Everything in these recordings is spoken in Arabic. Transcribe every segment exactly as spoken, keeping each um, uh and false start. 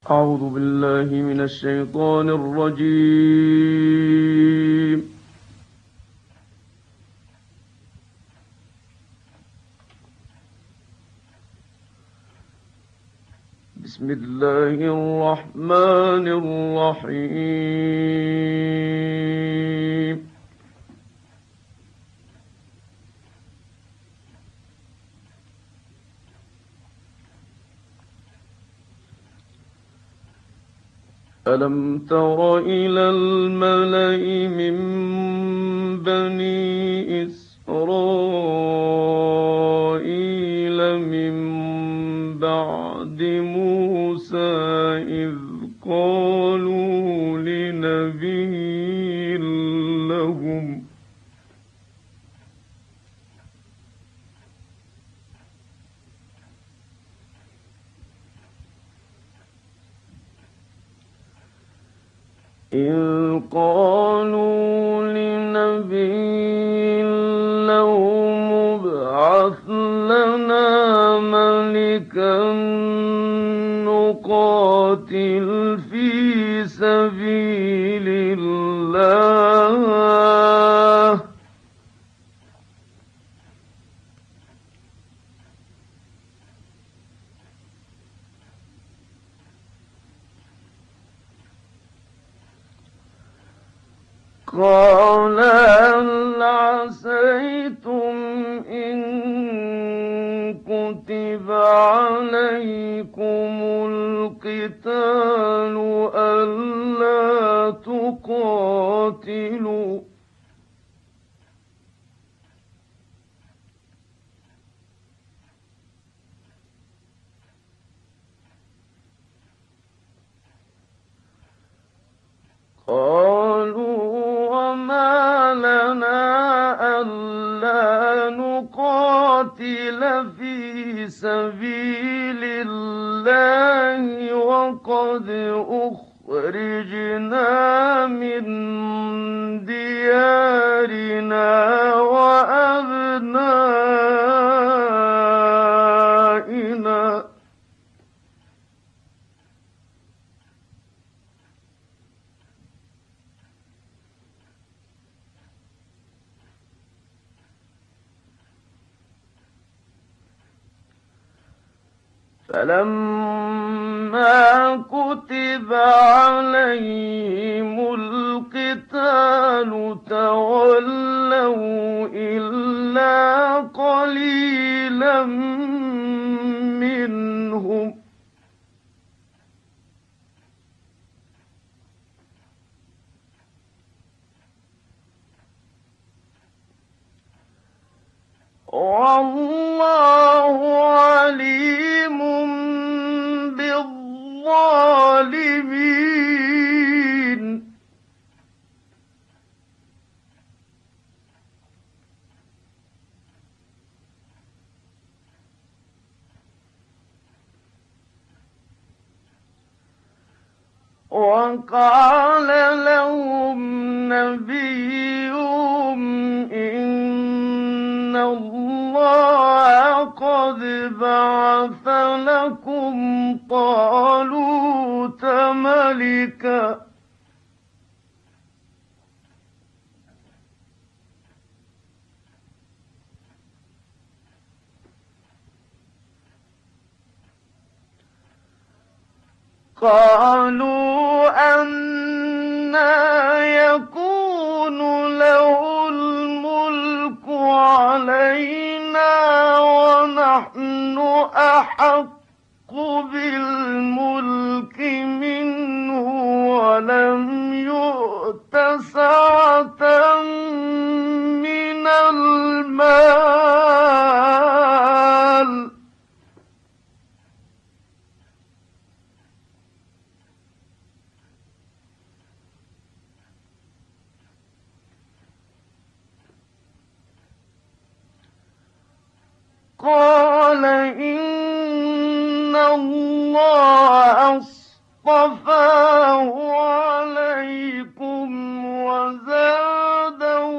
أعوذ بالله من الشيطان الرجيم. بسم الله الرحمن الرحيم. ألم تر إلى الملأ من بني إسرائيل من بعد موسى إذ قالوا لنبي لهم إذ قالوا لنبي لهم ابعث لنا ملكا نقاتل في سبيل الله قال هل عسيتم إن كتب عليكم القتال ألا تقاتلوا قالوا وما لنا ألا نقاتل في سبيل الله وقد أخرجنا من ديارنا وأبنائنا فلما كتب عليهم القتال تولوا إلا قليلا منهم والله عليم بالظالمين وقال لهم نبيهم إن الله قد بعث لكم طالوت ملكا قالوا أنى يكون له الملك علينا ونحن أحق بالملك منه ولم يؤت سعة من المال قال إن الله اصطفاه عليكم وزاده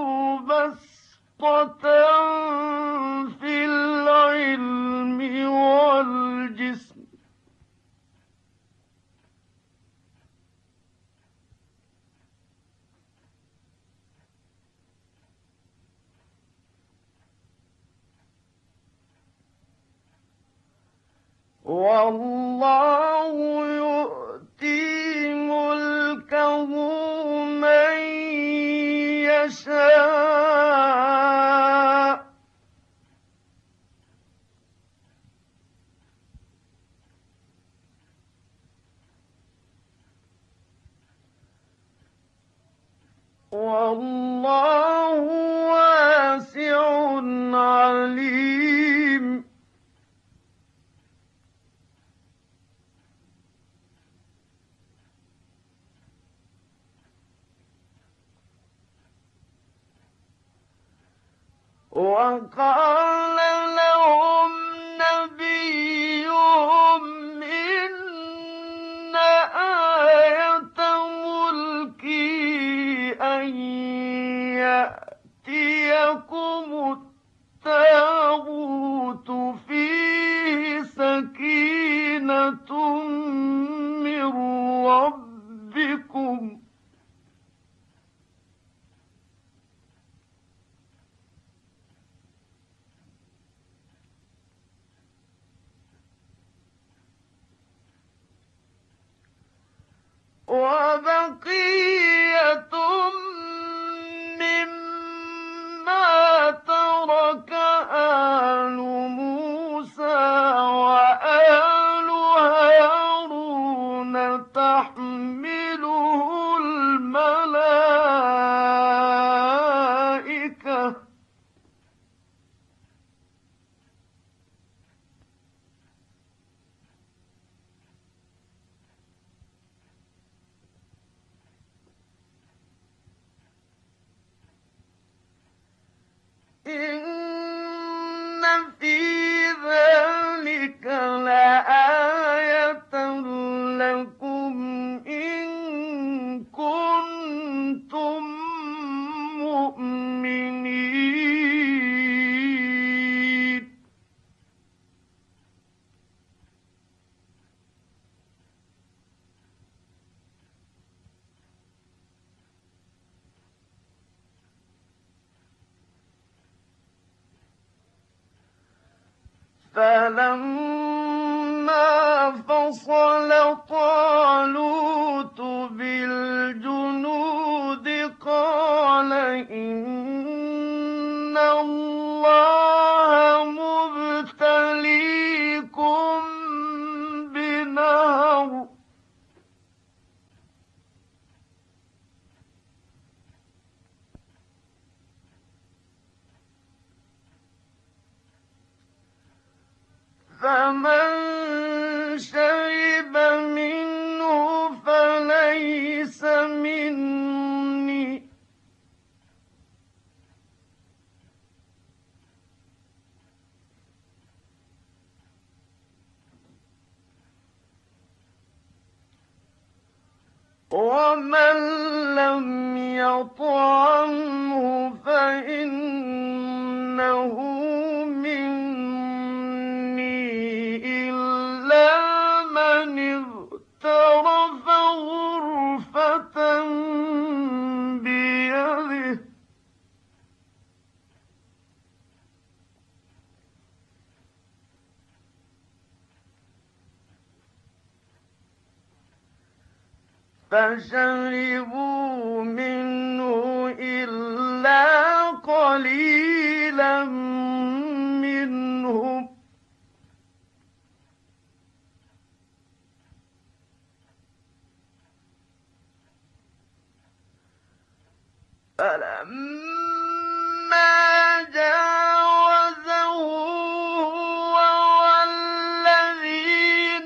بسطة في العلم والجسم والله يؤتي ملكه من يشاء والله واسع عليم. وقال لهم نبيهم إن آية ملكي أن يأتيكم التابوت فيه سكينة من ربكم وبقية مما ترك آل موسى وآل هارون تحمله الملائكة إن في ذلك لآية لكم إن كنتم مؤمنين. فلما فصل طالوت بالجنود قال إن الله مبتليكم بنهر فمن شرب منه فليس مني ومن لم يطعمه فإنه اغترف غرفة بيده فشربوا منه إلا قليلا منهم فلما جاوزه هو والذين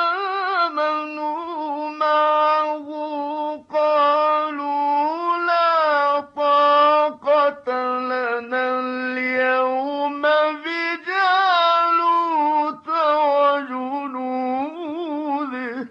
آمنوا معه قالوا لا طاقة لنا اليوم بجالوت وجنوده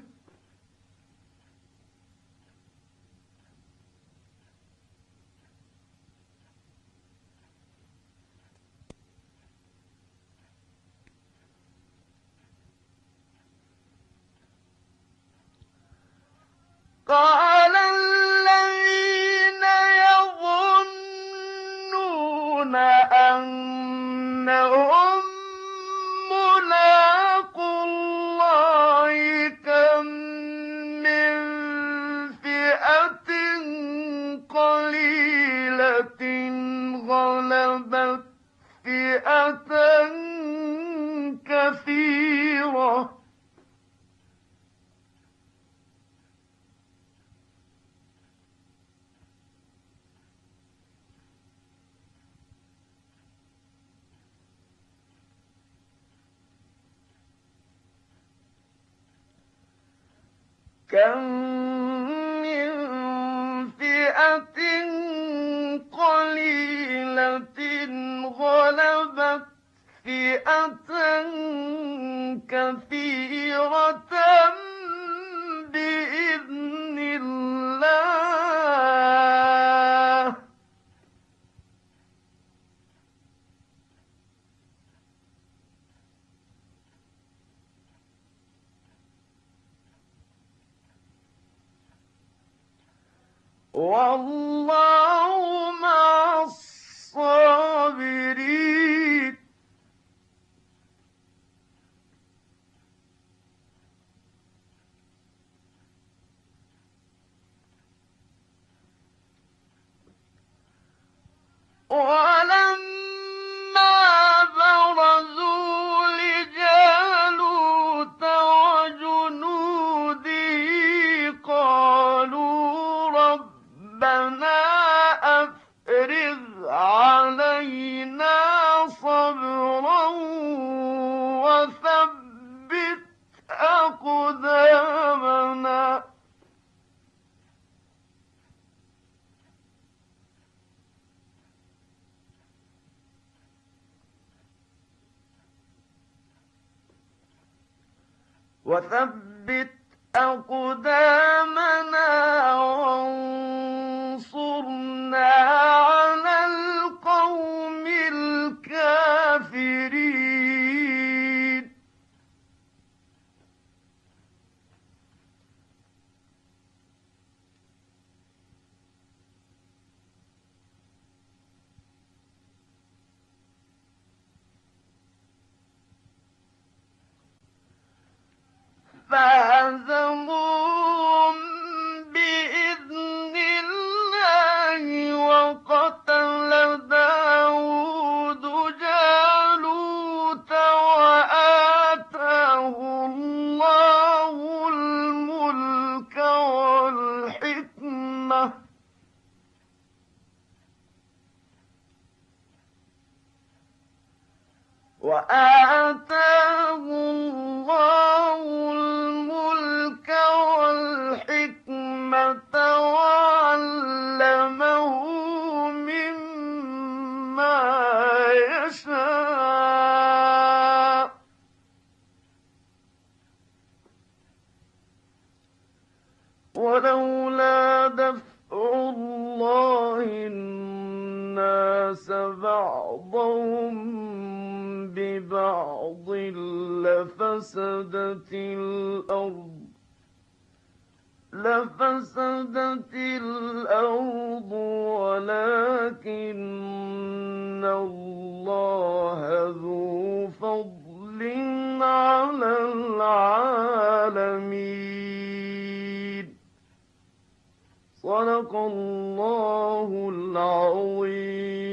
قال الذين يظنون أنهم ملاقو كم من فئة قليلة غلبت فئة كثيرة بإذن الله. والله مع الصابرين. ولما برزوا لجالوت وجنوده قالوا ربنا أفرغ علينا صبرا وثبت أقدامنا. وثبت أقدامنا وانصرنا على القوم الكافرين. فهزموهم بإذن الله وقتل داود جالوت وآتاه الله الملك والحكمة وآتاه الله الملك والحكمة وعلمه مما يشاء. ولولا دفع الله الناس بعضهم ببعض لفسدت الأرض لفسدت الأرض ولكن الله ذو فضل على العالمين. صدق الله العظيم.